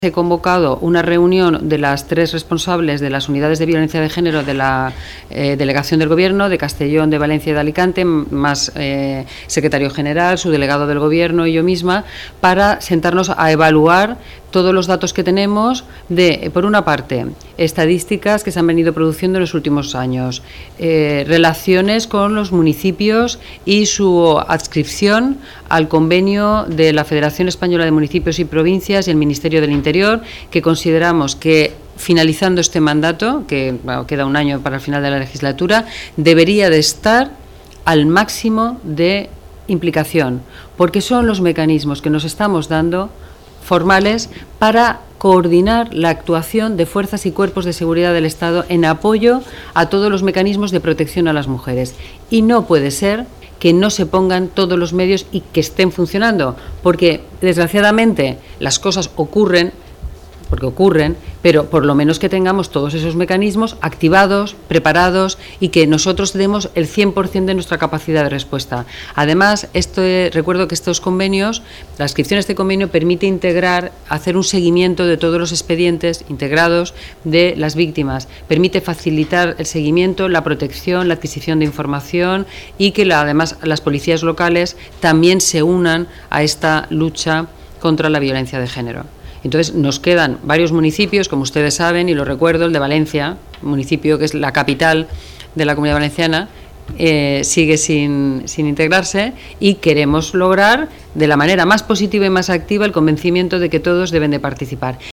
He convocado una reunión de las 3 responsables de las unidades de violencia de género de la delegación del Gobierno, de Castellón, de Valencia y de Alicante, más secretario general, su delegado del Gobierno y yo misma, para sentarnos a evaluar todos los datos que tenemos de, por una parte, estadísticas que se han venido produciendo en los últimos años, relaciones con los municipios y su adscripción al convenio de la Federación Española de Municipios y Provincias y el Ministerio del Interior, que consideramos que finalizando este mandato, que bueno, queda un año para el final de la legislatura, debería de estar al máximo de implicación, porque son los mecanismos que nos estamos dando formales para coordinar la actuación de fuerzas y cuerpos de seguridad del Estado en apoyo a todos los mecanismos de protección a las mujeres. Y no puede ser que no se pongan todos los medios y que estén funcionando, porque desgraciadamente las cosas ocurren, pero por lo menos que tengamos todos esos mecanismos activados, preparados y que nosotros demos el 100% de nuestra capacidad de respuesta. Además, recuerdo que estos convenios, la inscripción a este convenio permite integrar, hacer un seguimiento de todos los expedientes integrados de las víctimas, permite facilitar el seguimiento, la protección, la adquisición de información y que además las policías locales también se unan a esta lucha contra la violencia de género. Entonces nos quedan varios municipios, como ustedes saben, y lo recuerdo, el de Valencia, municipio que es la capital de la Comunidad Valenciana, sigue sin integrarse y queremos lograr de la manera más positiva y más activa el convencimiento de que todos deben de participar.